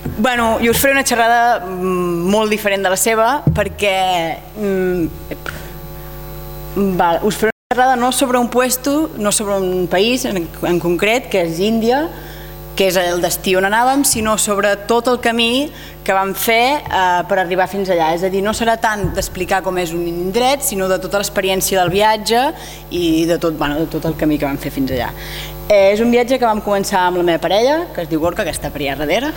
Bueno, jo us faré una xerrada molt diferent de la seva perquè us faré una xerrada no sobre un puesto, no sobre un país en concret, que és Índia, que és el destí on anàvem, sinó sobre tot el camí que vam fer per arribar fins allà. És a dir, no serà tant d'explicar com és un indret, sinó de tota l'experiència del viatge i de tot el camí que vam fer fins allà. És un viatge que vam començar amb la meva parella, que es diu Gorka, que està per allà darrere,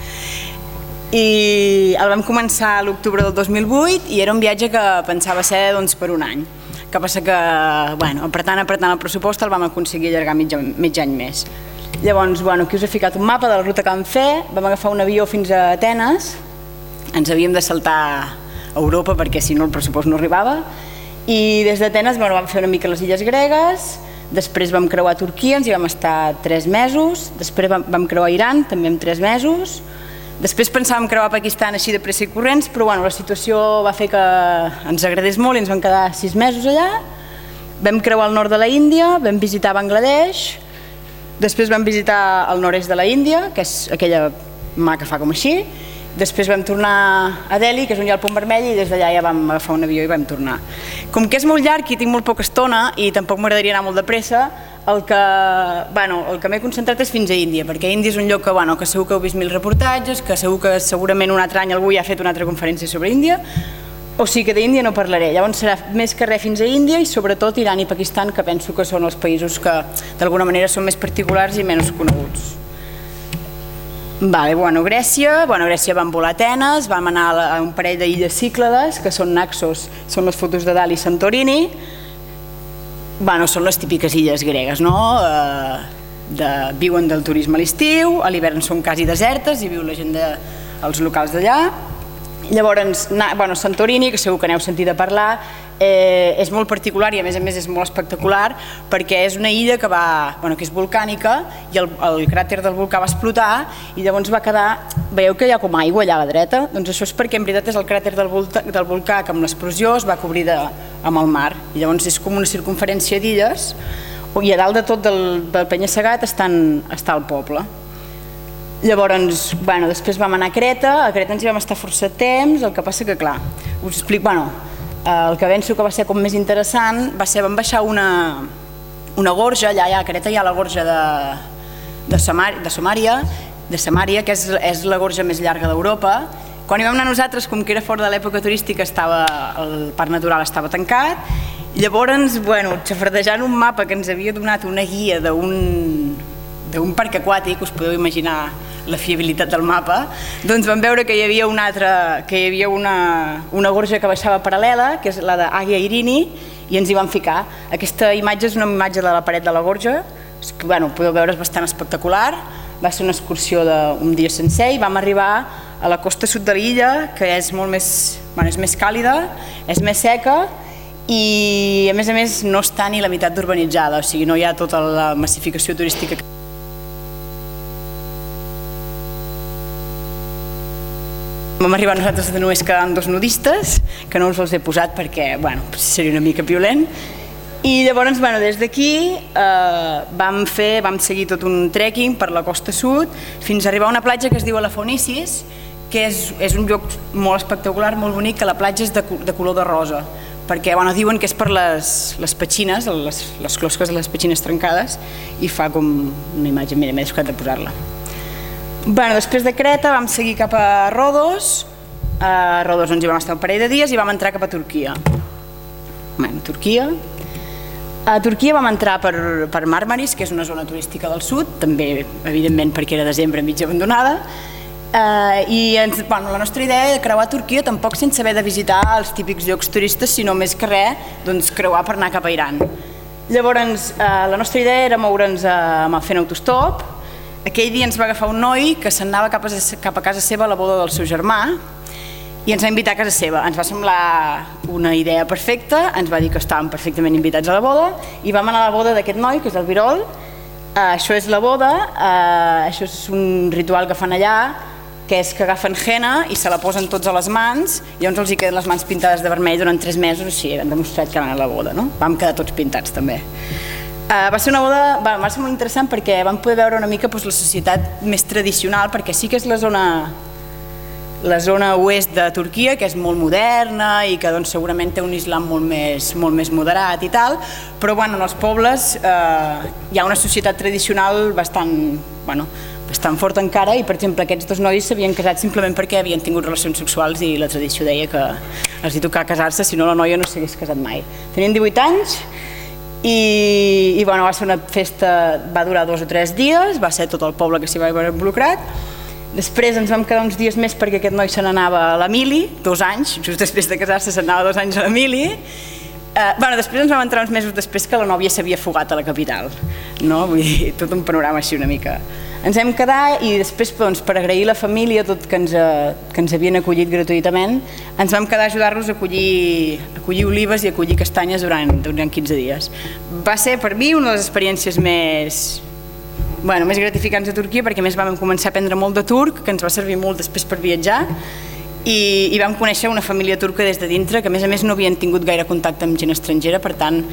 i el vam començar a l'octubre del 2008 i era un viatge que pensava ser per un any. El que passa que, apretant el pressupost el vam aconseguir allargar mig any més. Llavors, aquí us he ficat un mapa de la ruta que vam fer, vam agafar un avió fins a Atenes, ens havíem de saltar a Europa perquè si no el pressupost no arribava, i des d'Atenes vam fer una mica les illes gregues, després vam creuar Turquia, ens hi vam estar 3 mesos, després vam creuar Iran, també en 3 mesos, després pensàvem creuar Pakistan així de pressa i corrents, però la situació va fer que ens agradés molt i ens vam quedar 6 mesos allà, vam creuar el nord de la Índia, vam visitar Bangladesh, després vam visitar el nord-est de la Índia, que és aquella mà que fa com així, després vam tornar a Delhi, que és on hi ha el punt vermell, i des d'allà ja vam agafar un avió i vam tornar. Com que és molt llarg i tinc molt poca estona i tampoc m'agradaria anar molt de pressa, el que m'he concentrat és fins a Índia, perquè Índia és un lloc que segur que heu vist 1000 reportatges, que segurament un altre any algú ja ha fet una altra conferència sobre Índia, o sigui que d'Índia no parlaré. Llavors serà més que res fins a Índia i sobretot Iran i Pakistan, que penso que són els països que d'alguna manera són més particulars i menys coneguts. Grècia vam volar a Atenes, vam anar a un parell d'illes Cíclades, que són Naxos, són les fotos de Dali i Santorini. Són les típiques illes gregues, no? Viuen del turisme a l'estiu, a l'hivern són quasi desertes i viu la gent dels locals d'allà. Llavors, Santorini, que segur que n'heu sentit a parlar, és molt particular i a més és molt espectacular perquè és una illa que és volcànica i el cràter del volcà va explotar i llavors va quedar, veieu que hi ha com aigua allà a la dreta? Doncs això és perquè en veritat és el cràter del volcà que amb l'explosió es va cobrir amb el mar i llavors és com una circumferència d'illes i a dalt de tot del penya-segat està el poble. Llavors, després vam anar a Creta ens hi vam estar força temps, el que passa que, clar, us explico, el que penso que va ser com més interessant va ser, vam baixar una gorja, allà a Creta hi ha la gorja de Samària, que és la gorja més llarga d'Europa. Quan hi vam anar nosaltres, com que era fora de l'època turística, el parc natural estava tancat, llavors, xafardejant un mapa que ens havia donat una guia d'un parc aquàtic, us podeu imaginar la fiabilitat del mapa, doncs vam veure que hi havia una gorja que baixava paral·lela, que és la d'Agia Irini, i ens hi vam ficar. Aquesta imatge és una imatge de la paret de la gorja, podeu veure, és bastant espectacular, va ser una excursió d'un dia sencer i vam arribar a la costa sud de l'illa, que és més càlida, és més seca, i a més no està ni la meitat d'urbanitzada, o sigui, no hi ha tota la massificació turística. Vam arribar nosaltres només quedant 2 nudistes, que no us els he posat perquè seria una mica violent. I llavors, des d'aquí vam seguir tot un trekking per la costa sud fins a arribar a una platja que es diu Elafonissis, que és un lloc molt espectacular, molt bonic, que la platja és de color de rosa, perquè diuen que és per les petxines, les closques de les petxines trencades, i fa com una imatge, mira, m'he deixat de posar-la. Després de Creta vam seguir cap a Rodos, a Rodos ens hi vam estar un parell de dies i vam entrar cap a Turquia. A Turquia vam entrar per Marmaris, que és una zona turística del sud, també evidentment perquè era desembre mig abandonada, i la nostra idea era creuar Turquia tampoc sense haver de visitar els típics llocs turistes, sinó més que res creuar per anar cap a Iran. Llavors la nostra idea era moure'ns fent autostop. Aquell dia ens va agafar un noi que se'n anava cap a casa seva a la boda del seu germà i ens va invitar a casa seva. Ens va semblar una idea perfecta, ens va dir que estàvem perfectament invitats a la boda i vam anar a la boda d'aquest noi, que és el Birol. Això és la boda, això és un ritual que fan allà, que és que agafen henna i se la posen tots a les mans i llavors els hi queden les mans pintades de vermell durant 3 mesos, així han demostrat que van a la boda, no? Vam quedar tots pintats també. Va ser una boda, va ser molt interessant perquè vam poder veure una mica la societat més tradicional, perquè sí que és la zona oest de Turquia, que és molt moderna i que segurament té un islam molt més moderat i tal, però en els pobles hi ha una societat tradicional bastant forta encara, i per exemple aquests dos nois s'havien casat simplement perquè havien tingut relacions sexuals i la tradició deia que els hi tocava casar-se, si no la noia no s'hagués casat mai. Tenien 18 anys i va ser una festa, va durar 2 o 3 dies, va ser tot el poble que s'hi va haver involucrat. Després ens vam quedar uns dies més perquè aquest noi se n'anava a la mili, 2 anys, just després de casar-se se'n anava 2 anys a la mili. Després ens vam entrar uns mesos després que la nòvia s'havia fugat a la capital, no? Vull dir, tot un panorama així una mica. Ens vam quedar i després, per agrair la família tot que ens havien acollit gratuïtament, ens vam quedar a ajudar-los a collir olives i a collir castanyes durant 15 dies. Va ser per mi una de les experiències més gratificants de Turquia, perquè a més vam començar a aprendre molt de turc, que ens va servir molt després per viatjar, i vam conèixer una família turca des de dintre, que a més no havien tingut gaire contacte amb gent estrangera, per tant,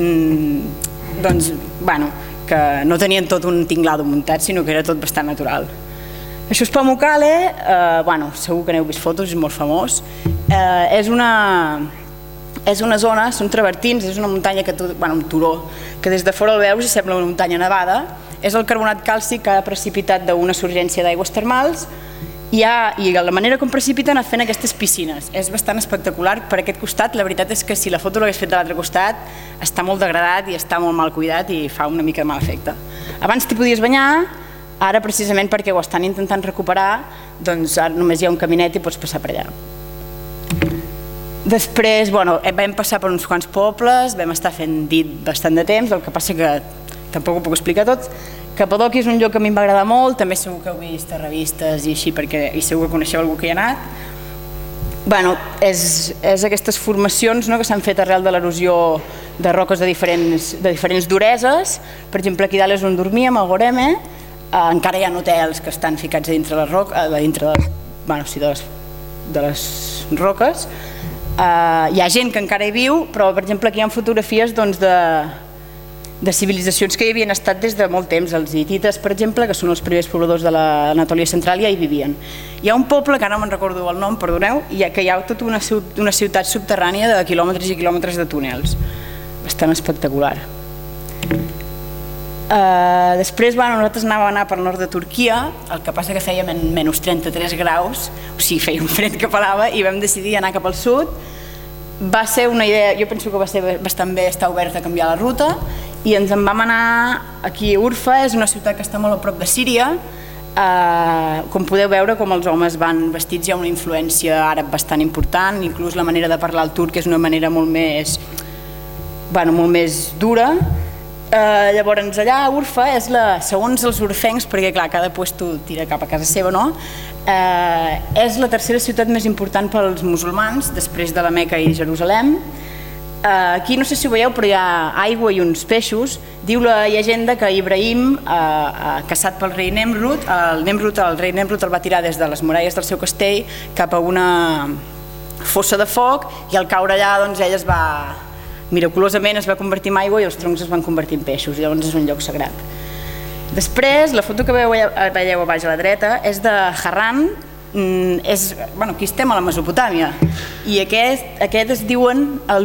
que no tenien tot un tinglado muntat, sinó que era tot bastant natural. Això és Pamukkale, segur que n'heu vist fotos, és molt famós. És una zona, són travertins, és una muntanya, un turó, que des de fora el veus i sembla una muntanya nevada. És el carbonat càlcic que ha precipitat d'una sorgència d'aigües termals, i la manera com precipiten ha fent aquestes piscines. És bastant espectacular per aquest costat. La veritat és que si la foto l'hagués fet de l'altre costat està molt degradat i està molt mal cuidat i fa una mica de mal efecte. Abans t'hi podies banyar, ara precisament perquè ho estan intentant recuperar, doncs ara només hi ha un caminet i pots passar per allà. Després vam passar per uns quants pobles, vam estar fent dit bastant de temps, el que passa que tampoc ho puc explicar tot. Capadòquia és un lloc que a mi em va agradar molt, també segur que heu vist a revistes i així, i segur que coneixeu algú que hi ha anat. És aquestes formacions que s'han fet arrel de l'erosió de roques de diferents dureses. Per exemple, aquí dalt és on dormíem, al Goreme, encara hi ha hotels que estan ficats a dintre de les roques. Hi ha gent que encara hi viu, però per exemple aquí hi ha fotografies de civilitzacions que hi havien estat des de molt temps. Els hitites, per exemple, que són els primers pobladors de l'Anatòlia central, ja hi vivien. Hi ha un poble, que ara no me'n recordo el nom, perdoneu, que hi ha tota una ciutat subterrània de quilòmetres i quilòmetres de túnels. Bastant espectacular. Després nosaltres anàvem a anar per nord de Turquia, el que passa que fèiem en menys 33 graus, o sigui, feia un fred que pelava, i vam decidir anar cap al sud. Va ser una idea, jo penso que va ser bastant bé estar oberta a canviar la ruta, i ens en vam anar aquí a Urfa, és una ciutat que està molt a prop de Síria. Com podeu veure, com els homes van vestits, hi ha una influència àrab bastant important, inclús la manera de parlar el turc és una manera molt més dura. Llavors allà a Urfa és segons els urfencs, perquè clar, cada puesto tira cap a casa seva, no? És la tercera ciutat més important pels musulmans, després de la Meca i Jerusalem. Aquí no sé si ho veieu, però hi ha aigua i uns peixos. Diu la llegenda que Ibrahim, caçat pel rei Nemrut, el rei Nemrut el va tirar des de les muralles del seu castell cap a una fossa de foc, i al caure allà ell miraculosament es va convertir en aigua i els troncs es van convertir en peixos, i llavors és un lloc sagrat. Després, la foto que veieu a baix a la dreta és de Harran. Aquí estem a la Mesopotàmia, i aquest es diuen un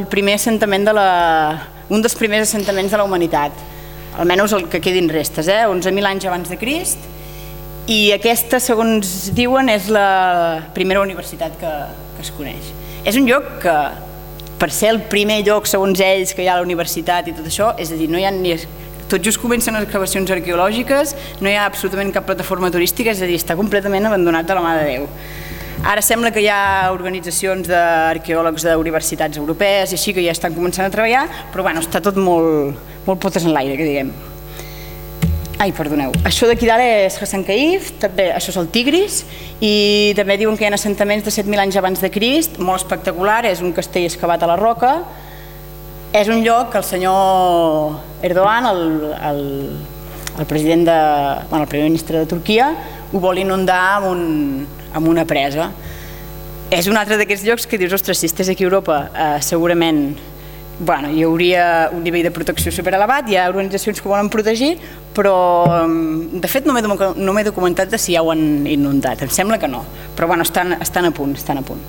dels primers assentaments de la humanitat, almenys el que quedin restes, 11.000 anys abans de Crist, i aquesta, segons diuen, és la primera universitat que es coneix. És un lloc que, per ser el primer lloc, segons ells, que hi ha a la universitat i tot això, és a dir, no hi ha ni... Tot just comencen les excavacions arqueològiques, no hi ha absolutament cap plataforma turística, és a dir, està completament abandonat de la mà de Déu. Ara sembla que hi ha organitzacions d'arqueòlegs d'universitats europees i així que ja estan començant a treballar, però està tot molt potes en l'aire, que diguem. Ai, perdoneu. Això d'aquí dalt és Hasankeyf, també això és el Tigris, i també diuen que hi ha assentaments de 7.000 anys abans de Crist, molt espectacular, és un castell excavat a la roca. És un lloc que el senyor Erdogan, el primer ministre de Turquia, ho vol inundar amb una presa. És un altre d'aquests llocs que dius, ostres, si estés aquí a Europa segurament hi hauria un nivell de protecció superelevat, hi ha organitzacions que ho volen protegir, però de fet no m'he documentat de si ja ho han inundat, em sembla que no, però estan a punt.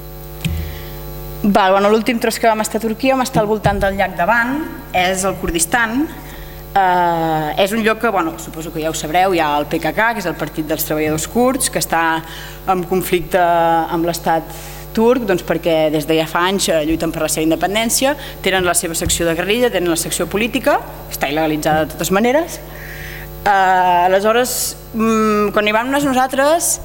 L'últim tros que vam estar a Turquia vam estar al voltant del llac de Van, és el Kurdistan. És un lloc que, suposo que ja ho sabreu, hi ha el PKK, que és el Partit dels Treballadors Kurds, que està en conflicte amb l'estat turc, perquè des de ja fa anys lluiten per la seva independència, tenen la seva secció de guerrilla, tenen la secció política, està il·legalitzada de totes maneres. Aleshores, quan hi vam anar nosaltres,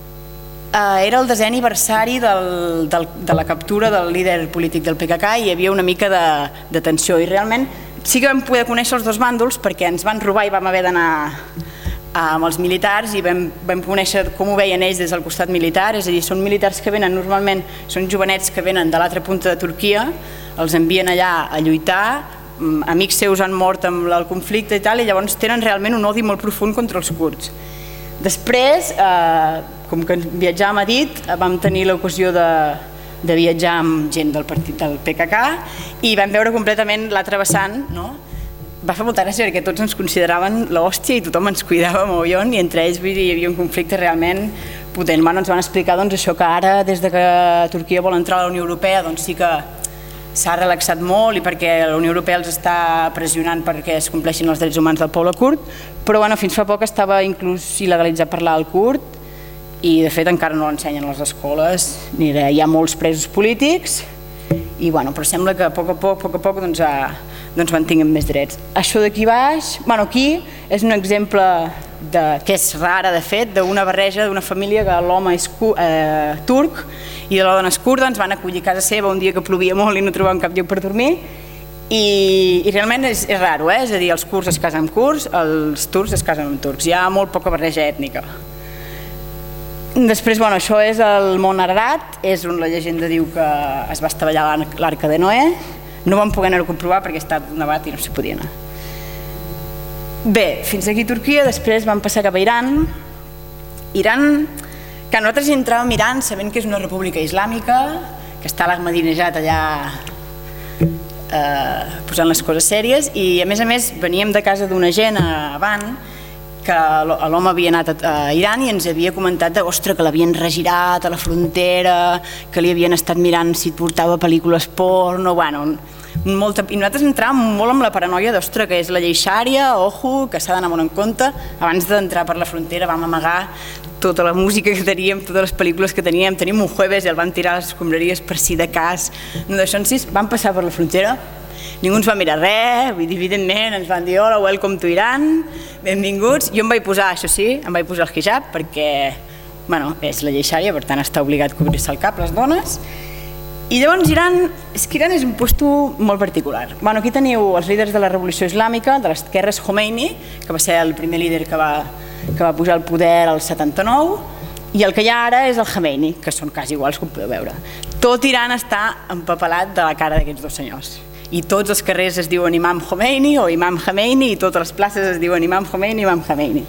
era el 10è aniversari de la captura del líder polític del PKK i hi havia una mica de tensió i realment sí que vam poder conèixer els dos bàndols perquè ens van robar i vam haver d'anar amb els militars i vam conèixer com ho veien ells des del costat militar, és a dir, són militars que venen normalment, són jovenets que venen de l'altra punta de Turquia, els envien allà a lluitar, amics seus han mort amb el conflicte i tal, i llavors tenen realment un odi molt profund contra els kurds. Després, com que viatjàvem a dit, vam tenir l'ocasió de viatjar amb gent del partit del PKK i vam veure completament l'altre vessant, no? Va fer molta gràcia perquè tots ens consideraven l'hòstia i tothom ens cuidava mogollon i entre ells hi havia un conflicte realment potent. Ens van explicar això que ara, des que Turquia vol entrar a la Unió Europea, sí que s'ha relaxat molt i perquè la Unió Europea els està pressionant perquè es compleixin els drets humans del poble kurd, però fins fa poc estava inclús il·legalitzat parlar el kurd i de fet encara no l'ensenyen a les escoles ni res, hi ha molts presos polítics i però sembla que a poc a poc mantinguen més drets. Això d'aquí baix, aquí és un exemple que és rara de fet, d'una barreja d'una família que l'home és turc i de la dona és kurda, ens van acollir a casa seva un dia que plovia molt i no trobàvem cap lloc per dormir i realment és raro, és a dir, els kurds es casen amb kurds, els turcs es casen amb turcs, hi ha molt poca barreja ètnica. Després, això és el Mont Ararat, és on la llegenda diu que es va estavellar l'Arca de Noé, no vam poder anar-ho a comprovar perquè està nevat i no s'hi podia anar. Bé, fins aquí Turquia, després vam passar cap a Iran. Iran, que nosaltres hi entràvem a Iran sabent que és una república islàmica, que està l'Ahmadinejad allà posant les coses sèries i a més veníem de casa d'una gent a Van que l'home havia anat a Iran i ens havia comentat que l'havien regirat a la frontera, que li havien estat mirant si portava pel·lícules porno, i nosaltres entràvem molt amb la paranoia que és la llei xària, ojo, que s'ha d'anar molt en compte. Abans d'entrar per la frontera vam amagar tota la música que teníem, totes les pel·lícules que teníem, tenim un jueves i el van tirar a les escombraries per si de cas, no d'això en sis, vam passar per la frontera. Ningú ens va mirar res, evidentment ens van dir hola, welcome to Iran, benvinguts. Jo em vaig posar, això sí, em vaig posar el hijab perquè és la llei xària, per tant està obligat a cobrir-se el cap les dones. I llavors Iran és un lloc molt particular. Aquí teniu els líders de la revolució islàmica, de les guerres Khomeini, que va ser el primer líder que va pujar al poder al 79, i el que hi ha ara és el Khomeini, que són quasi iguals, com podeu veure. Tot Iran està empapelat de la cara d'aquests dos senyors. I tots els carrers es diuen Imam Khomeini o Imam Khomeini i totes les places es diuen Imam Khomeini, Imam Khomeini.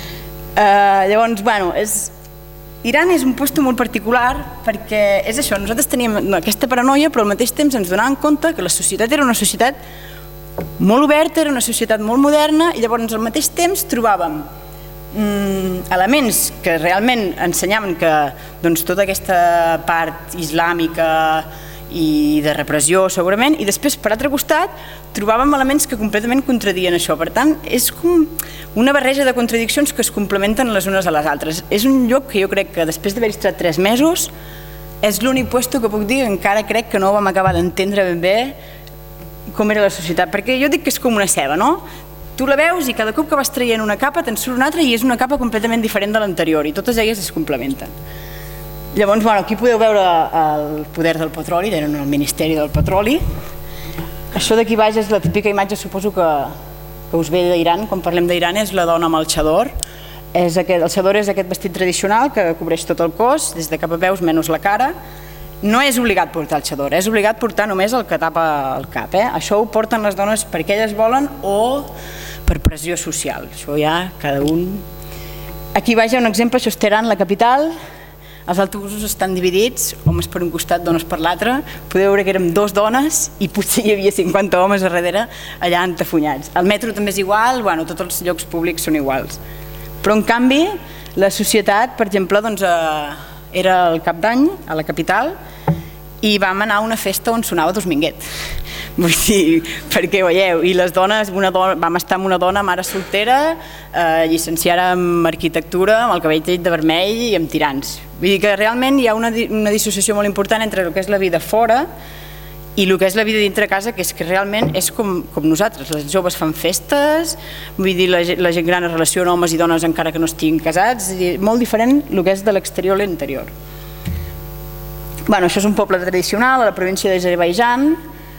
Llavors, Iran és un lloc molt particular perquè és això, nosaltres teníem aquesta paranoia però al mateix temps ens donàvem compte que la societat era una societat molt oberta, era una societat molt moderna i llavors al mateix temps trobàvem elements que realment ensenyaven que tota aquesta part islàmica i de repressió segurament i després per altre costat trobàvem elements que completament contradien això, per tant és com una barreja de contradiccions que es complementen les unes a les altres. És un lloc que jo crec que després d'haver estat 3 mesos és l'únic lloc que puc dir que encara crec que no vam acabar d'entendre ben bé com era la societat, perquè jo dic que és com una ceba, no? Tu la veus i cada cop que vas traient una capa te'n surt una altra i és una capa completament diferent de l'anterior i totes elles es complementen. Llavors, aquí podeu veure el poder del petroli, tenen el Ministeri del Petroli. Això d'aquí baix és la típica imatge, suposo que us ve d'Iran, quan parlem d'Iran, és la dona amb el xador. El xador és aquest vestit tradicional que cobreix tot el cos, des de cap a peus menys la cara. No és obligat portar el xador, és obligat portar només el que tapa el cap. Això ho porten les dones perquè elles volen o per pressió social. Això ja cada un... Aquí baix hi ha un exemple, això és Teheran, la capital. els autobusos estan dividits, homes per un costat, dones per l'altre. Podeu veure que érem 2 dones i potser hi havia 50 homes a darrere allà entafunyats. El metro també és igual, bueno, tots els llocs públics són iguals. Però en canvi, la societat, per exemple, doncs, era el cap d'any a la capital i vam anar a una festa on sonava Dominguet. Vull dir, perquè veieu, i les dones, vam estar amb una dona, mare soltera, llicenciada en arquitectura, amb el cabell tenyit de vermell i amb tirants. Vull dir que realment hi ha una dissociació molt important entre el que és la vida fora i el que és la vida dintre casa, que és que realment és com nosaltres. Les joves fan festes, vull dir, la gent gran es relaciona homes i dones encara que no estiguin casats, molt diferent el que és de l'exterior a l'interior. Bueno, això és un poble tradicional a la província d'Azerbaidjan,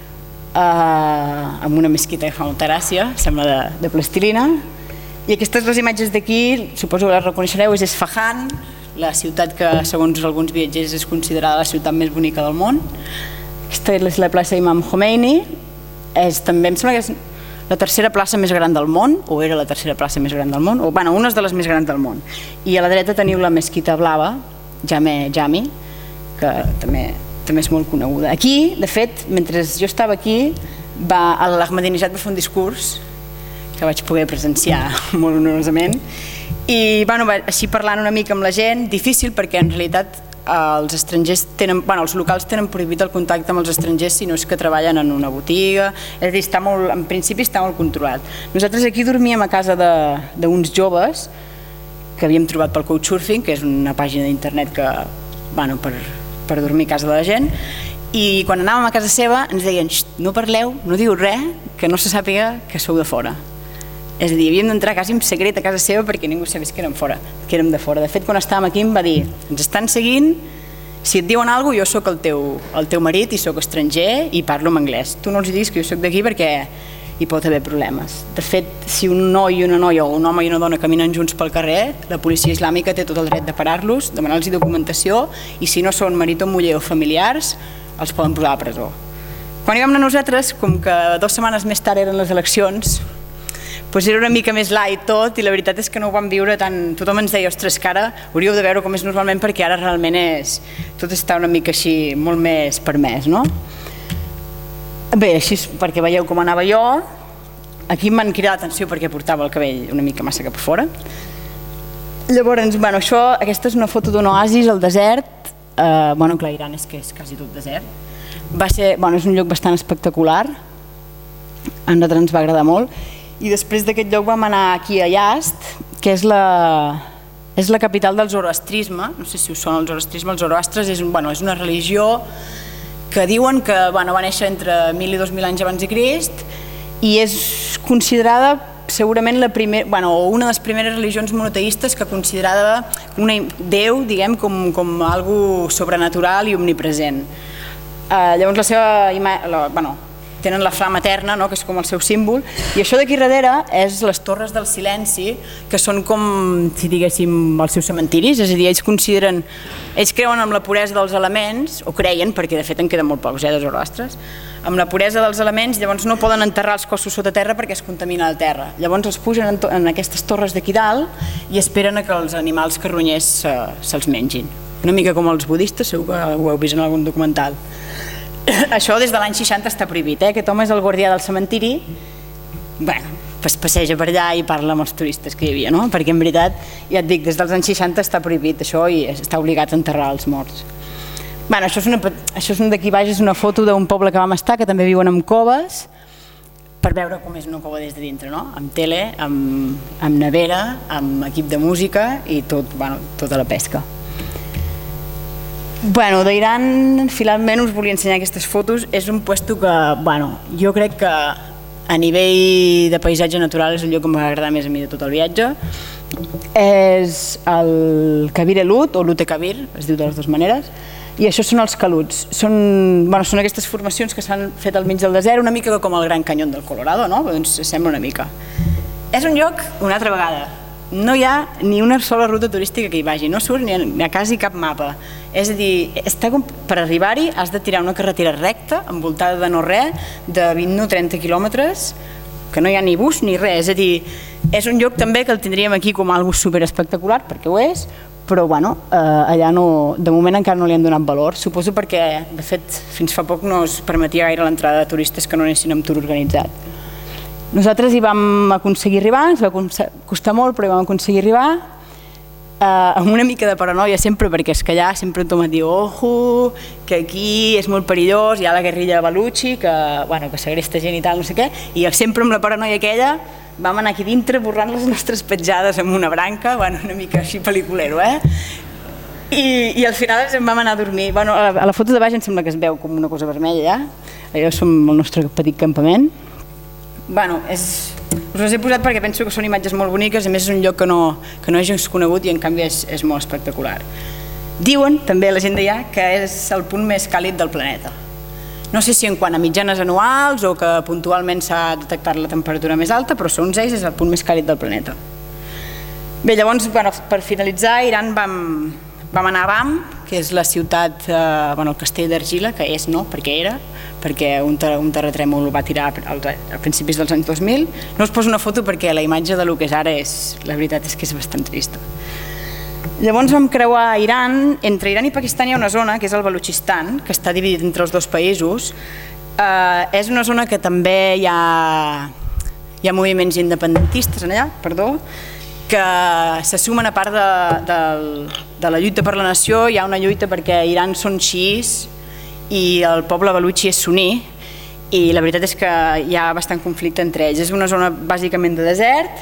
amb una mesquita que fa molta gràcia, sembla de plastilina, i aquestes les imatges d'aquí, suposo que les reconeixereu, és Esfahan, la ciutat que segons alguns viatgers és considerada la ciutat més bonica del món. Aquesta és la plaça Imam Khomeini, també em sembla que és la tercera plaça més gran del món, o era la tercera plaça més gran del món, o bueno, una de les més grans del món. I a la dreta teniu la mesquita blava, Jame, que també és molt coneguda. Aquí, de fet, mentre jo estava aquí, l'Ahmadinejad va fer un discurs que vaig poder presenciar molt honorosament i així parlant una mica amb la gent, difícil perquè en realitat els estrangers tenen, els locals tenen prohibit el contacte amb els estrangers si no és que treballen en una botiga, és a dir, en principi està molt controlat. Nosaltres aquí dormíem a casa d'uns joves que havíem trobat pel Couchsurfing, que és una pàgina d'internet que, per dormir a casa de la gent, i quan anàvem a casa seva ens deien no parleu, no diu res que no se sàpiga que sou de fora. És a dir, havíem d'entrar quasi en secret a casa seva perquè ningú sabés que érem de fora. De fet, quan estàvem aquí em va dir ens estan seguint, si et diuen alguna cosa jo sóc el teu marit i sóc estranger i parlo en anglès. Tu no els diguis que jo sóc d'aquí perquè hi pot haver problemes. De fet, si un noi i una noia o un home i una dona caminen junts pel carrer, la policia islàmica té tot el dret de parar-los, demanar-los documentació i si no són marit o muller o familiars, els poden posar a la presó. Quan hi vam anar nosaltres, com que 2 setmanes més tard eren les eleccions, doncs era una mica més light tot i la veritat és que no ho vam viure tant... Tothom ens deia, ostres, que ara hauríeu de veure com és normalment perquè ara realment tot està una mica així, molt més permès, no? Bé, així perquè veieu com anava jo. Aquí m'han cridat l'atenció perquè portava el cabell una mica massa cap a fora. Llavors, aquesta és una foto d'un oasis al desert. Clar, Iran és que és quasi tot desert. És un lloc bastant espectacular. A nosaltres ens va agradar molt. I després d'aquest lloc vam anar aquí a Yazd, que és la capital del zoroastrisme. No sé si us sona el zoroastrisme. El zoroastres és una religió que diuen que va néixer entre 1.000 i 2.000 anys abans de Crist i és considerada segurament una de les primeres religions monoteistes que considerava un déu, diguem, com algo sobrenatural i omnipresent. Llavors tenen la flama eterna, que és com el seu símbol, i això d'aquí darrere és les torres del silenci, que són com, si diguéssim, els seus cementiris, és a dir, ells creuen en la puresa dels elements, o creien, perquè de fet en queden molt pocs, de zoroastres, amb la puresa dels elements, llavors no poden enterrar els cossos sota terra perquè es contamina la terra. Llavors els pugen en aquestes torres d'aquí dalt i esperen que els animals carronyers se'ls mengin. Una mica com els budistes, segur que ho heu vist en algun documental. Això des de l'any 60 està prohibit, aquest home és el guardià del cementiri, passeja per allà i parla amb els turistes que hi havia, no? Perquè en veritat, ja et dic, des dels anys 60 està prohibit això i està obligat a enterrar els morts. Això és d'aquí baix, és una foto d'un poble que vam estar, que també viuen en coves, per veure com és una cova des de dintre, no? Amb tele, amb nevera, amb equip de música i tota la pesca. D'Iran, finalment us volia ensenyar aquestes fotos. És un puesto que, jo crec que a nivell de paisatge natural és el lloc que m'ha agradat més a mi de tot el viatge. És el Kabir Elut, o Lut Kabir, es diu de les dues maneres, i això són els caluts. Són aquestes formacions que s'han fet al mig del desert, una mica com el Gran Canyón del Colorado, no? Doncs sembla una mica. És un lloc, una altra vegada, no hi ha ni una sola ruta turística que hi vagi, no surt ni a quasi cap mapa. És a dir, per arribar-hi has de tirar una carretera recta, envoltada de no res, de 20 o 30 quilòmetres, que no hi ha ni bus ni res. És a dir, És un lloc també que el tindríem aquí com algo super espectacular, perquè ho és, però bueno, allà no, de moment encara no li han donat valor. Suposo perquè, de fet, fins fa poc no es permetia gaire l'entrada de turistes que no anessin amb tour organitzat. Nosaltres hi vam aconseguir arribar, ens va costar molt, però hi vam aconseguir arribar amb una mica de paranoia sempre, perquè és que allà sempre tothom et diu ojo, que aquí és molt perillós, hi ha la guerrilla de Baluchi, que segresta gent i tal, no sé què, i sempre amb la paranoia aquella vam anar aquí dintre borrant les nostres petjades amb una branca, una mica així pel·liculero, I al final ens en vam anar a dormir. A la foto de baix em sembla que es veu com una cosa vermella, allò som el nostre petit campament. Us les he posat perquè penso que són imatges molt boniques, a més és un lloc que no és gens conegut i en canvi és molt espectacular. Diuen, també la gent d'allà, que és el punt més càlid del planeta. No sé si en quant a mitjanes anuals o que puntualment s'ha detectat la temperatura més alta, però segons ells és el punt més càlid del planeta. Bé, llavors, per finalitzar, a Iran vam anar a Bam, que és la ciutat, el castell d'argila, que és no, perquè era, perquè un terratrèmol va tirar a principis dels anys 2000. No us poso una foto perquè la imatge del que és ara la veritat és que és bastant trista. Llavors vam creuar Iran. Entre Iran i Pakistan hi ha una zona, que és el Balutxistan, que està dividit entre els dos països. És una zona que també hi ha moviments independentistes allà, que se sumen a part de la lluita per la nació. Hi ha una lluita perquè Iran són xiís i el poble balutxi és suní, i la veritat és que hi ha bastant conflicte entre ells. És una zona bàsicament de desert,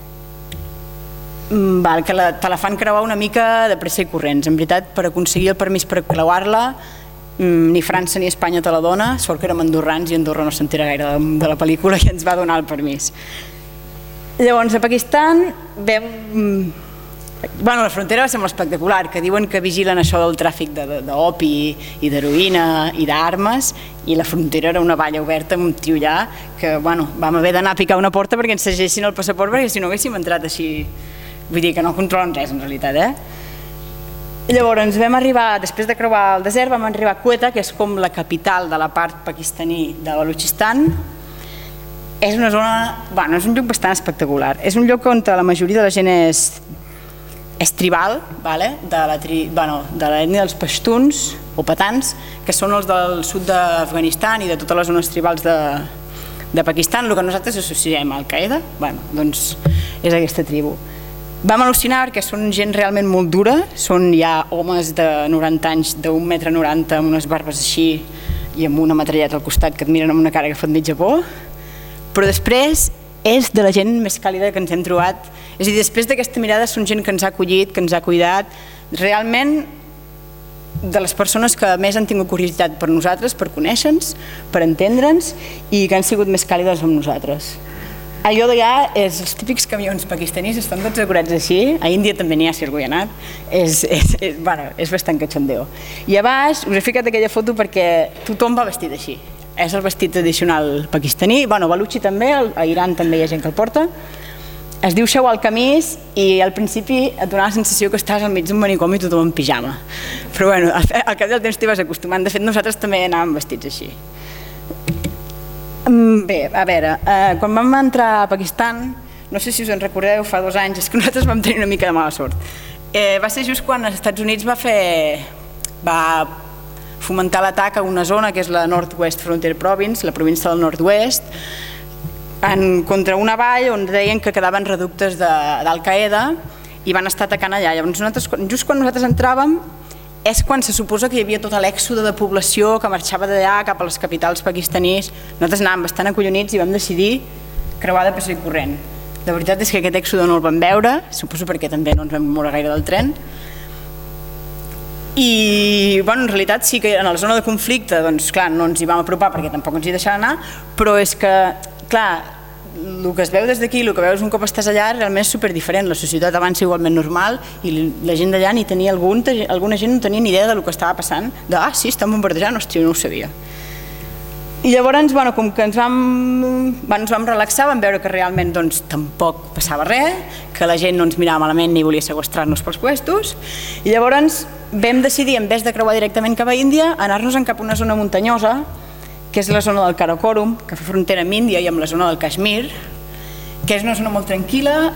que te la fan creuar una mica de pressa i corrents. En veritat, per aconseguir el permís per creuar-la, ni França ni Espanya te la dona, sort que érem andorrans i Andorra no s'entera gaire de la pel·lícula i ens va donar el permís. Llavors, a Pakistan vam... La frontera va ser molt espectacular, que diuen que vigilen això del tràfic d'opi i d'heroïna i d'armes, i la frontera era una valla oberta amb un tio allà que vam haver d'anar a picar una porta perquè ens segessin el passaport, perquè si no haguéssim entrat així. Vull dir que no controlen res en realitat. Llavors vam arribar, després de creuar el desert, vam arribar a Quetta, que és com la capital de la part pakistaní de Balutxistan. És una zona, és un lloc bastant espectacular. És un lloc on la majoria de la gent és tribal, de l'ètnia dels paixtuns o patans, que són els del sud d'Afganistan i de totes les zones tribals de Pakistan. El que nosaltres associem a Al-Qaeda, doncs és aquesta tribu. Vam al·lucinar perquè són gent realment molt dura, són ja homes de 90 anys, d'1,90 m, amb unes barbes així i amb una metralleta al costat que et miren amb una cara que fa mitja por, però després és de la gent més càlida que ens hem trobat. És a dir, després d'aquesta mirada són gent que ens ha acollit, que ens ha cuidat, realment de les persones que més han tingut curiositat per nosaltres, per conèixer-nos, per entendre'ns i que han sigut més càlides amb nosaltres. Allò d'allà és els típics camions pakistanis, estan tots decorats així, a Índia també n'hi ha, si algú hi ha anat, és bastant cachondeo. I a baix us he ficat aquella foto perquè tothom va vestit així. És el vestit tradicional pakistaní, Baluchi també, a Iran també hi ha gent que el porta. Es diu Shawwal Kameez i al principi et donava la sensació que estàs al mig d'un manicomi i tothom en pijama. Però al cap del temps t'hi vas acostumant. De fet, nosaltres també anàvem vestits així. Bé, a veure, quan vam entrar a Pakistan, no sé si us en recordeu, fa 2 anys, és que nosaltres vam tenir una mica de mala sort. Va ser just quan els Estats Units va fomentar l'atac a una zona que és la Northwest Frontier Province, la província del nord-oest, contra una vall on deien que quedaven reductes d'Al-Qaeda i van estar atacant allà. Llavors, just quan nosaltres entràvem, és quan se suposa que hi havia tot l'èxode de població que marxava d'allà cap a les capitals pakistanís. Nosaltres anàvem bastant acollonits i vam decidir creuar de pressa i corrent. La veritat és que aquest èxode no el vam veure, suposo perquè també no ens vam moure gaire del tren. I en realitat sí que en la zona de conflicte doncs clar, no ens hi vam apropar perquè tampoc ens hi deixaven anar, però és que clar, el que es veu des d'aquí, el que veus un cop estàs allà realment és superdiferent. La societat avança igualment normal i la gent d'allà ni tenia alguna gent no tenia ni idea del que estava passant, sí, estan bombardejant, hòstia, no ho sabia. I llavors, com que ens vam relaxar, vam veure que realment tampoc passava res, que la gent no ens mirava malament ni volia seqüestrar-nos pels puestos, i llavors vam decidir, en vez de creuar directament cap a Índia, anar-nos cap a una zona muntanyosa, que és la zona del Karakorum, que fa frontera amb Índia i amb la zona del Kashmir, que és una zona molt tranquil·la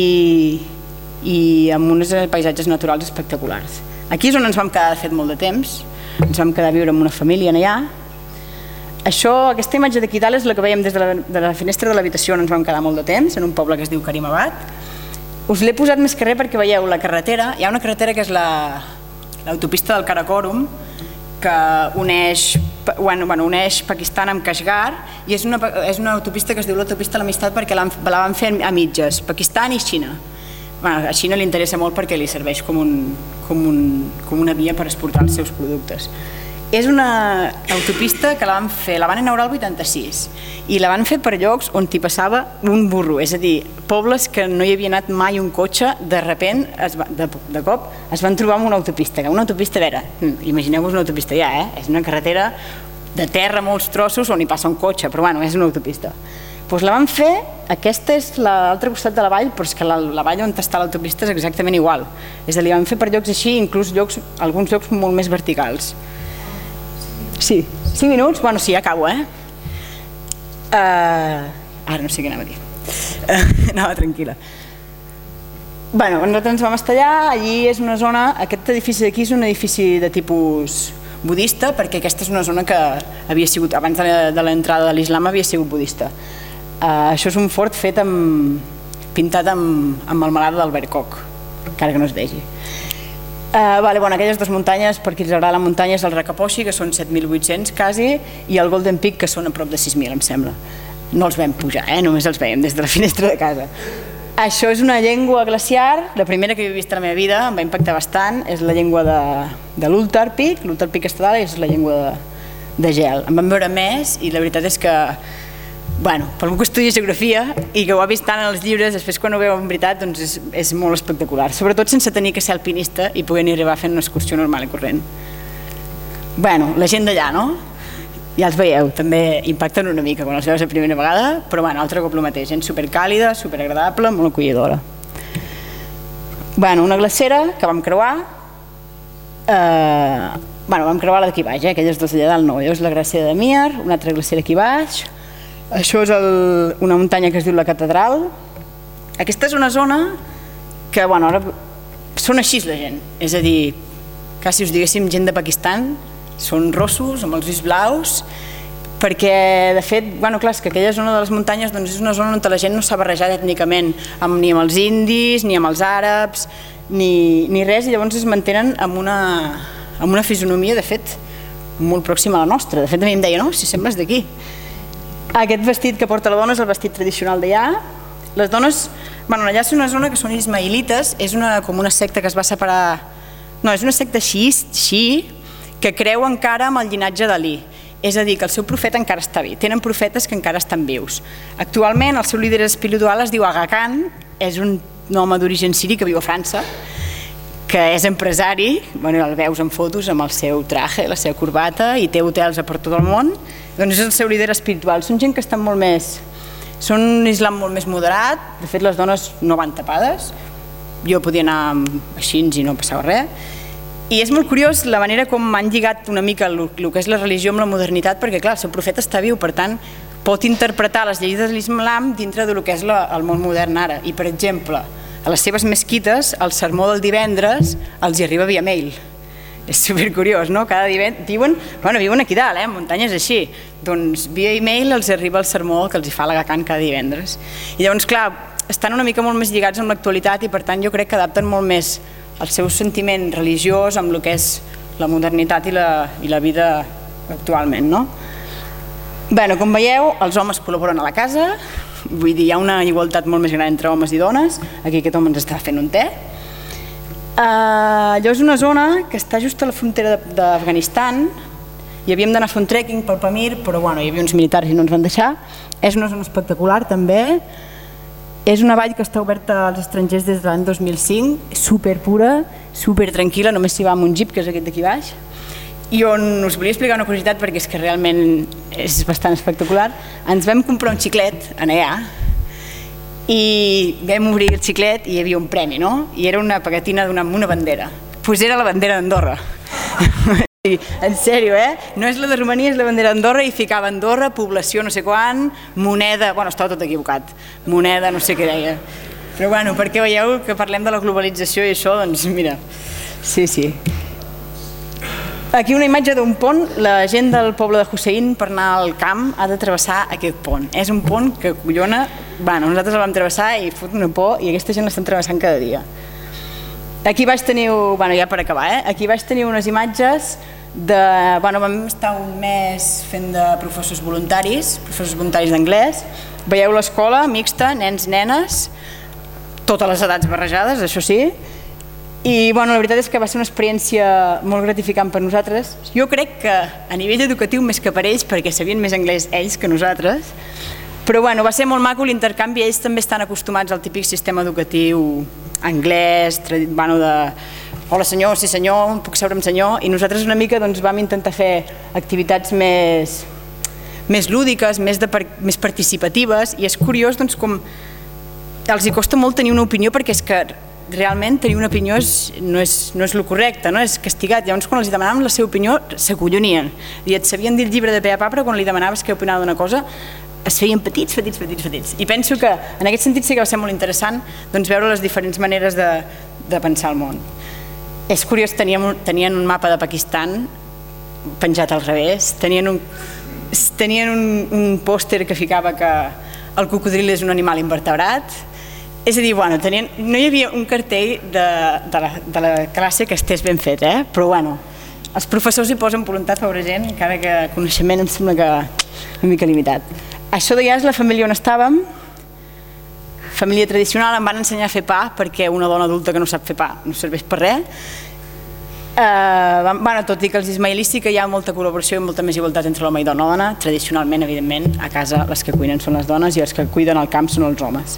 i amb uns paisatges naturals espectaculars. Aquí és on ens vam quedar de fet molt de temps, ens vam quedar a viure amb una família allà. Aquesta imatge d'aquí dalt és la que veiem des de la finestra de l'habitació on ens vam quedar molt de temps, en un poble que es diu Karimabad. Us l'he posat més que res perquè veieu la carretera, hi ha una carretera que és l'autopista del Karakorum, que uneix Pakistan amb Kashgar, i és una autopista que es diu l'autopista de l'amistat perquè la van fer a mitges, Pakistan i Xina. A Xina li interessa molt perquè li serveix com una via per exportar els seus productes. És una autopista que la van inaugurar el 86 i la van fer per llocs on hi passava un burro, és a dir, pobles que no hi havia anat mai un cotxe, de cop es van trobar amb una autopista, a veure, imagineu-vos una autopista ja, és una carretera de terra, molts trossos on hi passa un cotxe, però bueno, és una autopista. Doncs la van fer, aquesta és l'altre costat de la vall, però és que la vall on està l'autopista és exactament igual, és a dir, la van fer per llocs així, inclús alguns llocs molt més verticals. Sí, 5 minuts? Bueno, sí, ja acabo, ara no sé què anava a dir. Anava tranquil·la. Bueno, nosaltres ens vam estar allà, allí és una zona, aquest edifici d'aquí és un edifici de tipus budista, perquè aquesta és una zona que havia sigut, abans de l'entrada de l'islam havia sigut budista. Això és un fort fet pintat amb melmelada d'albercoc, encara que no es vegi. Aquelles dues muntanyes, per qui els agrada la muntanya, és el Rakaposhi, que són 7.800 quasi, i el Golden Peak, que són a prop de 6.000, em sembla. No els vam pujar, només els veiem des de la finestra de casa. Això és una llengua glaciar, la primera que he vist a la meva vida, em va impactar bastant, és la llengua de l'Ultar Peak està dalt i és la llengua de gel. Em van veure més i la veritat és que, per algú que estudia geografia i que ho ha vist tant en els llibres, després quan ho veu en veritat és molt espectacular, sobretot sense tenir que ser alpinista i poder arribar fent una excursió normal i corrent. La gent d'allà, no? Ja els veieu, també impacten una mica quan els veus la primera vegada, però altre cop el mateix, gent supercàlida, superagradable, molt acollidora. Una glacera que vam creuar, vam creuar la d'aquí baix, aquelles dues allà dalt no, és la glacera de Mir, una altra glacera aquí baix, això és una muntanya que es diu la Catedral. Aquesta és una zona que, ara són així la gent, és a dir, quasi us diguéssim gent de Pakistan, són rossos, amb els ulls blaus, perquè, de fet, clar, és que aquella zona de les muntanyes és una zona on la gent no s'ha barrejat ètnicament ni amb els indis, ni amb els àrabs, ni res, i llavors es mantenen amb una fisonomia, de fet, molt pròxima a la nostra. De fet, a mi em deia, no, si sembles d'aquí. Aquest vestit que porta la dona és el vestit tradicional d'allà. Les dones, allà és una zona que són ismaïlites, és com una secta que es va separar, no, és una secta xií, que creu encara amb el llinatge d'Ali, és a dir, que el seu profeta encara està viu, tenen profetes que encara estan vius. Actualment el seu líder espiritual es diu Aga Khan, és un home d'origen siri que viu a França, que és empresari, el veus en fotos amb el seu traje, la seva corbata, i té hotels a per tot el món, doncs és el seu líder espiritual. Són gent que estan molt més, són un islam molt més moderat, de fet les dones no van tapades, jo podia anar així i no passava res. I és molt curiós la manera com han lligat una mica el que és la religió amb la modernitat, perquè clar, el seu profeta està viu, per tant pot interpretar les lleis de l'islam dintre del que és el món modern ara. I per exemple, a les seves mesquites el sermó del divendres els hi arriba via mail. És supercuriós, no? Cada divendres, viuen aquí dalt, muntanyes així, doncs via e-mail els arriba el sermó que els hi fa l'Aga Khan cada divendres. I llavors, clar, estan una mica molt més lligats amb l'actualitat i per tant jo crec que adapten molt més el seu sentiment religiós amb el que és la modernitat i la vida actualment, no? Com veieu, els homes col·laboren a la casa, vull dir, hi ha una igualtat molt més gran entre homes i dones. Aquí aquest home ens està fent un te. Allò és una zona que està just a la frontera d'Afganistan i havíem d'anar a fer un trekking pel Pamir, però hi havia uns militars i no ens van deixar. És una zona espectacular també. És una vall que està oberta als estrangers des de l'any 2005, superpura, supertranquil·la, només s'hi va amb un jeep, que és aquest d'aquí baix, i on us volia explicar una curiositat perquè és que realment és bastant espectacular. Ens vam comprar un xiclet en allà i vam obrir el xiclet i hi havia un premi, no? I era una pegatina amb una bandera. Doncs era la bandera d'Andorra. En sèrio, No és la de Romania, és la bandera d'Andorra i ficava Andorra, població no sé quan, moneda, bueno, estava tot equivocat, moneda no sé què deia. Però bueno, perquè veieu que parlem de la globalització i això, doncs mira, sí. Aquí una imatge d'un pont, la gent del poble de Hussein per anar al camp ha de travessar aquest pont. És un pont que collona, bueno, nosaltres el vam travessar i fot una por i aquesta gent l'estan travessant cada dia. Aquí vaig tenir, bueno, ja per acabar, aquí vaig tenir unes imatges vam estar un mes fent de professors voluntaris d'anglès. Veieu l'escola mixta, nens, nenes, totes les edats barrejades, això sí. I la veritat és que va ser una experiència molt gratificant per nosaltres. Jo crec que a nivell educatiu més que per ells, perquè sabien més anglès ells que nosaltres, però va ser molt maco l'intercanvi. Ells també estan acostumats al típic sistema educatiu anglès, de hola senyor, sí senyor, puc seure amb senyor, i nosaltres una mica vam intentar fer activitats més lúdiques, més participatives, i és curiós com els hi costa molt tenir una opinió, perquè és que realment tenir una opinió no és el correcte, és castigat. Llavors quan els demanàvem la seva opinió s'acollonien, et sabien dir el llibre de pe a pa, però quan li demanaves què opinava d'una cosa es feien petits. I penso que en aquest sentit sí que va ser molt interessant veure les diferents maneres de pensar el món. És curiós, tenien un mapa de Pakistan penjat al revés, tenien un pòster que ficava que el cocodril és un animal invertebrat. És a dir, no hi havia un cartell de la classe que estés ben fet, però els professors hi posen voluntat, pobra gent, encara que coneixement em sembla que una mica limitat. Això ja és la família on estàvem, família tradicional. Em van ensenyar a fer pa, perquè una dona adulta que no sap fer pa no serveix per res. Tot i que els ismaïlis sí que hi ha molta col·laboració i molta més igualtat entre l'home i dona. Tradicionalment, evidentment, a casa les que cuinen són les dones i els que cuiden al camp són els homes.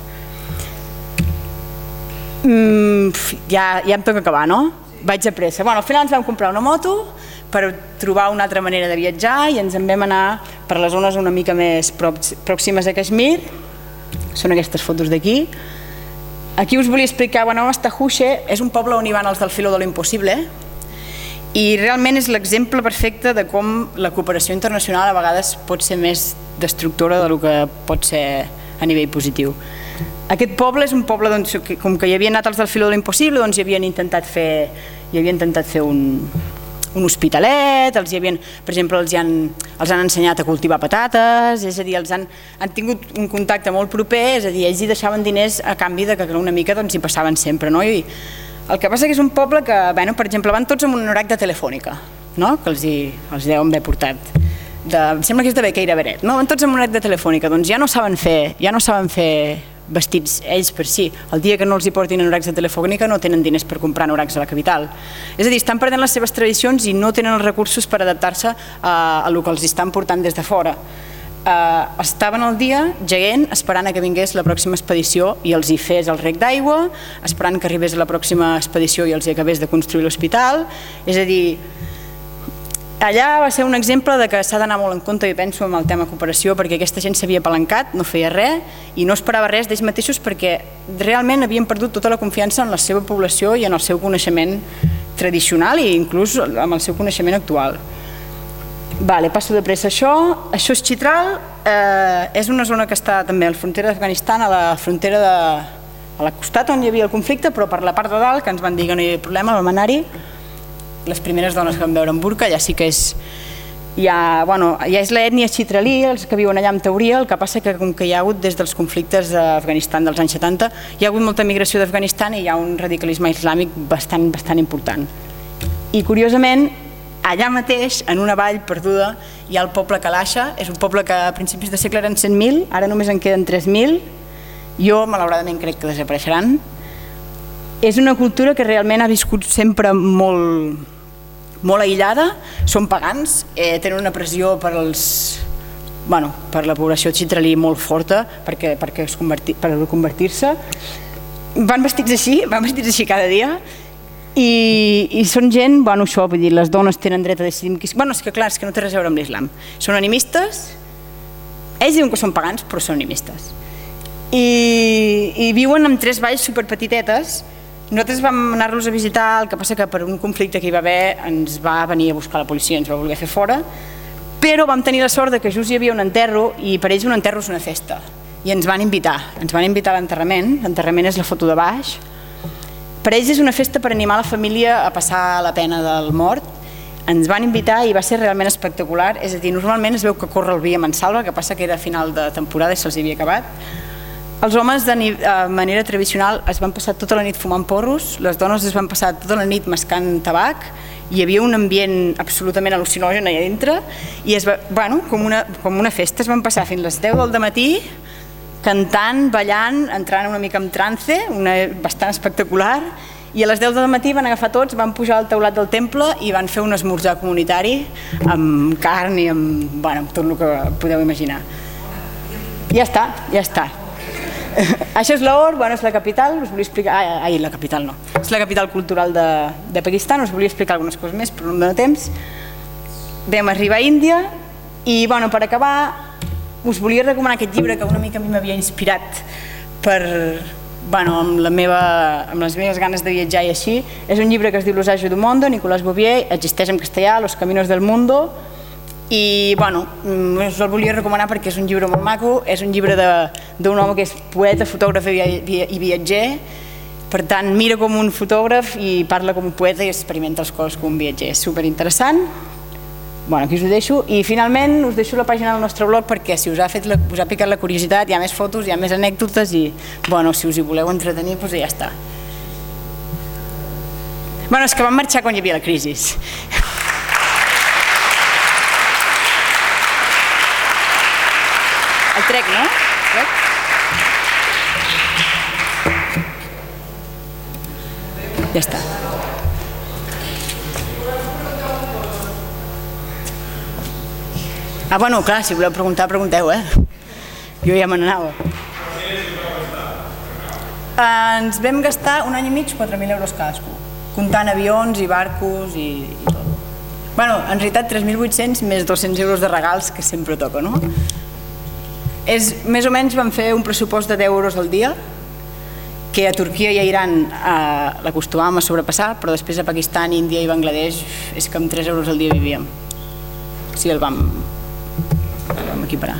Ja em toca acabar, no? Vaig a pressa. Al final ens vam comprar una moto per trobar una altra manera de viatjar i ens en vam anar per les zones una mica més pròximes a Kashmir. Són aquestes fotos d'aquí. Aquí us volia explicar, vam estar a Hushe, és un poble on hi van els del Filo de l'Impossible, i realment és l'exemple perfecte de com la cooperació internacional a vegades pot ser més destructora del que pot ser a nivell positiu. Aquest poble és un poble, com que hi havien anat els del Filo de l'Impossible, doncs hi havien intentat fer un hospitalet, per exemple, els han ensenyat a cultivar patates, és a dir, han tingut un contacte molt proper, és a dir, ells hi deixaven diners a canvi de que una mica hi passaven sempre. I el que passa que és un poble que, per exemple, van tots amb un honorac de Telefònica, que els deuen haver portat. Em sembla que és de Bequeira Beret, van tots amb un honorac de Telefònica, doncs ja no saben fer vestits ells per si. El dia que no els hi portin anoracs de Telefònica no tenen diners per comprar anoracs a la capital. És a dir, estan perdent les seves tradicions i no tenen els recursos per adaptar-se a el que els estan portant des de fora. Estaven al dia geguent, esperant que vingués la pròxima expedició i els hi fes el rec d'aigua, esperant que arribés la pròxima expedició i els hi acabés de construir l'hospital. És a dir, allà va ser un exemple de que s'ha d'anar molt en compte, i penso, amb el tema cooperació, perquè aquesta gent s'havia apalancat, no feia res i no esperava res d'ells mateixos, perquè realment havien perdut tota la confiança en la seva població i en el seu coneixement tradicional i inclús amb el seu coneixement actual. Passo de pressa això. Això és Chitral, és una zona que està també a la frontera d'Afganistan, a la frontera a la costat on hi havia el conflicte, però per la part de dalt, que ens van dir que no hi havia problema, vam anar-hi. Les primeres dones que vam veure en burca ja sí que és... Ja és l'ètnia xitralí, els que viuen allà en teoria, el que passa que com que hi ha hagut des dels conflictes d'Afganistan dels anys 70, hi ha hagut molta migració d'Afganistan i hi ha un radicalisme islàmic bastant important. I curiosament, allà mateix, en una vall perduda, hi ha el poble Kalasha, és un poble que a principis de segle eren 100.000, ara només en queden 3.000, jo malauradament crec que desapareixeran. És una cultura que realment ha viscut sempre molt aïllada, són pagans, tenen una pressió per la població xitralí molt forta per convertir-se. Van vestits així cada dia i són gent, això vull dir, les dones tenen dret a decidir... És que clar, és que no té res a veure amb l'islam. Són animistes, ells diuen que són pagans, però són animistes. I viuen en 3 valls superpetitetes Nosaltres vam anar-los a visitar, el que passa que per un conflicte que hi va haver ens va venir a buscar la policia, ens va voler fer fora, però vam tenir la sort que just hi havia un enterro i per ells un enterro és una festa i ens van invitar a l'enterrament, l'enterrament és la foto de baix. Per ells és una festa per animar la família a passar la pena del mort. Ens van invitar i va ser realment espectacular, és a dir, normalment es veu que corre el vi a Mansalva, que passa que era a final de temporada i se'ls havia acabat. Els homes de manera tradicional es van passar tota la nit fumant porros, les dones es van passar tota la nit mascant tabac, hi havia un ambient absolutament al·lucinogen allà dintre i com una festa, es van passar fins a les 10 del matí cantant, ballant, entrant una mica en trance, bastant espectacular, i a les 10 del matí van agafar tots, van pujar al teulat del temple i van fer un esmorzar comunitari amb carn i amb tot el que podeu imaginar. Ja està. Això és Lahore, és la capital, us volia explicar... la capital no. És la capital cultural de Pakistan, us volia explicar algunes coses més, però no em dóna temps. Vam arribar a Índia i, per acabar, us volia recomanar aquest llibre que una mica a mi m'havia inspirat amb les meves ganes de viatjar i així. És un llibre que es diu Los Ojos del Mundo, Nicolas Bouvier, existeix en castellà, Los Caminos del Mundo, i us el volia recomanar perquè és un llibre molt maco, és un llibre d'un home que és poeta, fotògraf i viatger, per tant mira com un fotògraf i parla com un poeta i experimenta les coses com un viatger, és superinteressant. Aquí us ho deixo i finalment us deixo la pàgina del nostre blog perquè si us ha picat la curiositat hi ha més fotos, hi ha més anècdotes i si us hi voleu entretenir ja està. És que vam marxar quan hi havia la crisi. El trec, no? Ja està. Clar, si voleu preguntar, pregunteu, Jo ja me n'anava. Ens vam gastar un any i mig 4.000 euros cadascú, comptant avions i barcos i tot. En realitat 3.800 més 200 euros de regals, que sempre toca, no? Més o menys vam fer un pressupost de 10 euros al dia, que a Turquia i a Iran l'acostumàvem a sobrepassar, però després a Pakistan, Índia i Bangladesh és que amb 3 euros al dia vivíem. Sí, el vam equiparar.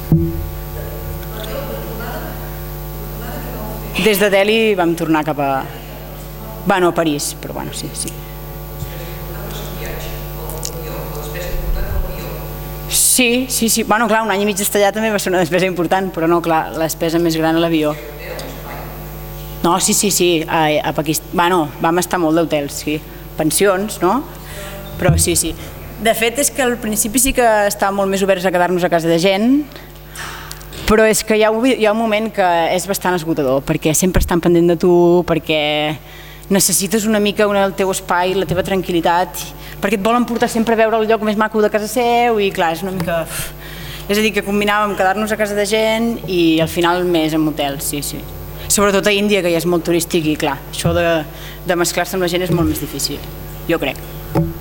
Des de Delhi vam tornar cap a París, però sí. Sí. Clar, un any i mig d'estar allà també va ser una despesa important, però no, clar, la despesa més gran a l'avió. No, sí, a Pakistan, vam estar molt d'hotels, sí, pensions, no? Però sí. De fet, és que al principi sí que estàvem molt més oberts a quedar-nos a casa de gent, però és que hi ha un moment que és bastant esgotador, perquè sempre estan pendent de tu, perquè necessites una mica el teu espai, la teva tranquil·litat, perquè et volen portar sempre a veure el lloc més maco de casa seu i clar, és una mica... És a dir, que combinàvem quedar-nos a casa de gent i al final més en hotels, sí. Sobretot a Índia, que ja és molt turístic i clar, això de mesclar-se amb la gent és molt més difícil, jo crec.